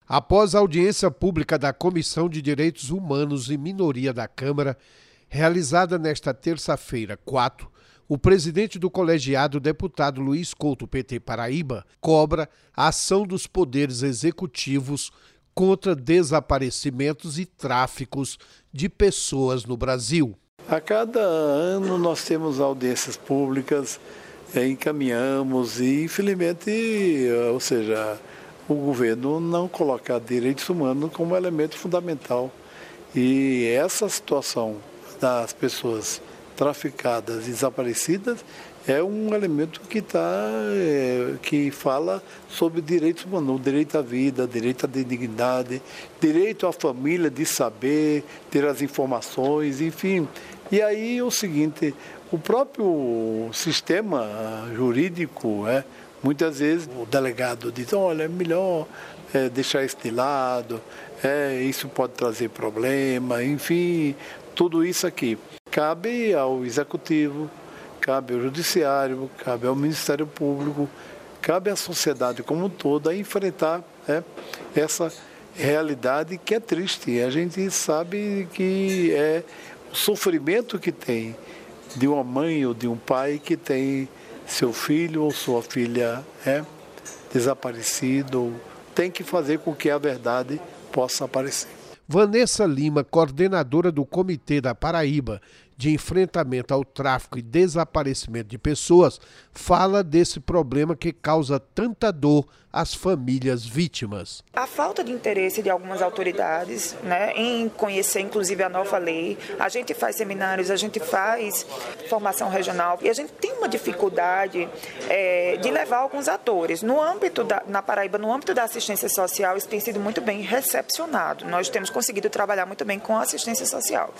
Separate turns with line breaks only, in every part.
Após a audiência pública da Comissão de Direitos Humanos e Minoria da Câmara, realizada nesta terça-feira, 4, o presidente do colegiado, deputado Luiz Couto, PT Paraíba, cobra a ação dos poderes executivos contra desaparecimentos e tráficos de pessoas no Brasil.
A cada ano nós temos audiências públicas, encaminhamos e, infelizmente, ou seja, o governo não coloca direitos humanos como elemento fundamental. E essa situação das pessoas traficadas e desaparecidas é um elemento que fala sobre direitos humanos, o direito à vida, direito à dignidade, direito à família de saber, ter as informações, enfim. E aí o seguinte, o próprio sistema jurídico, muitas vezes o delegado diz, olha, é melhor deixar isso de lado, isso pode trazer problema, enfim, tudo isso aqui. Cabe ao Executivo, cabe ao Judiciário, cabe ao Ministério Público, cabe à sociedade como um todo a enfrentar essa realidade que é triste. A gente sabe que é o sofrimento que tem de uma mãe ou de um pai que tem seu filho ou sua filha desaparecido, tem que fazer com que a verdade possa aparecer.
Vanessa Lima, coordenadora do Comitê da Paraíba de Enfrentamento ao Tráfico e Desaparecimento de Pessoas, fala desse problema que causa tanta dor às famílias vítimas.
A falta de interesse de algumas autoridades, em conhecer inclusive a nova lei, a gente faz seminários, a gente faz formação regional e a gente tem uma dificuldade de levar alguns atores. Na Paraíba, no âmbito da assistência social, isso tem sido muito bem recepcionado. Nós temos conseguido trabalhar muito bem com a assistência social.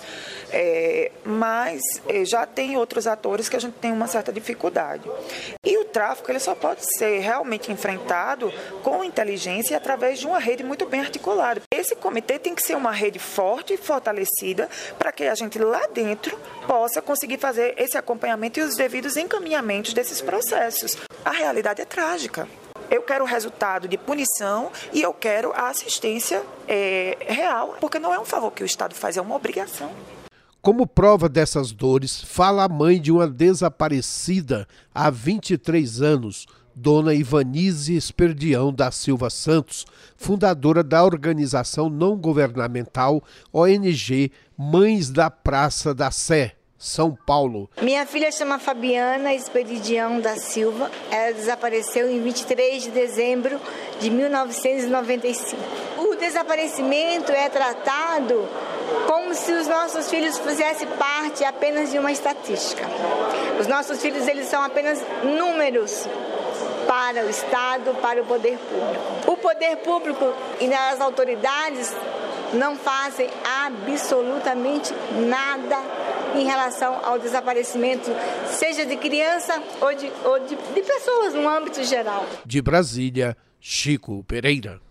Mas já tem outros atores que a gente tem uma certa dificuldade. E o tráfico ele só pode ser realmente enfrentado com inteligência e através de uma rede muito bem articulada. Esse comitê tem que ser uma rede forte e fortalecida para que a gente lá dentro possa conseguir fazer esse acompanhamento e os devidos encaminhamentos desses processos. A realidade é trágica. Eu quero o resultado de punição e eu quero a assistência real, porque não é um favor que o Estado faz, é uma obrigação.
Como prova dessas dores, fala a mãe de uma desaparecida há 23 anos, Dona Ivanise Esperdião da Silva Santos, fundadora da organização não governamental ONG Mães da Praça da Sé, São Paulo.
Minha filha chama Fabiana Esperdião da Silva. Ela desapareceu em 23 de dezembro de 1995. O desaparecimento é tratado como se os nossos filhos fizessem parte apenas de uma estatística. Os nossos filhos eles são apenas números para o Estado, para o poder público. O poder público e as autoridades não fazem absolutamente nada em relação ao desaparecimento, seja de criança ou de pessoas no âmbito geral.
De Brasília, Chico Pereira.